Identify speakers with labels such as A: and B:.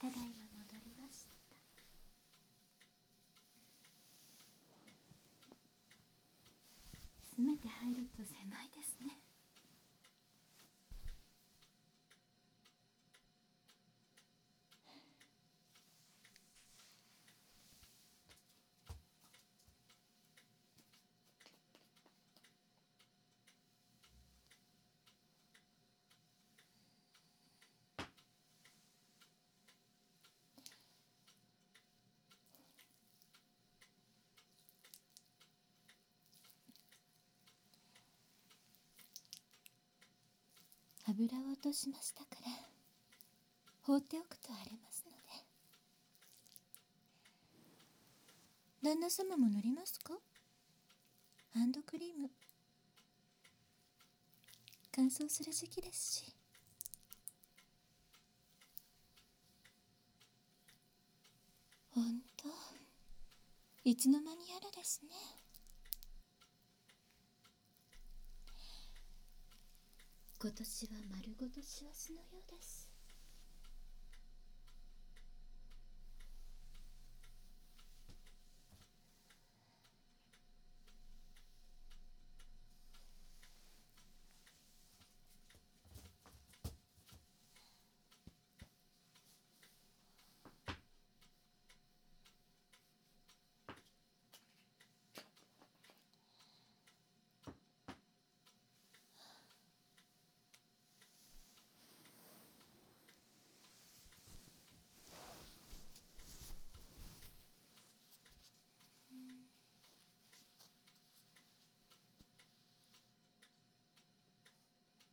A: ただいま戻りました。詰めて入ると狭いですね。油を落としましたから放っておくと荒れますので。旦那様も塗りますか？ハンドクリーム乾燥する時期ですし。ほんといつの間にやらですね。今年は丸ごと師走のようです。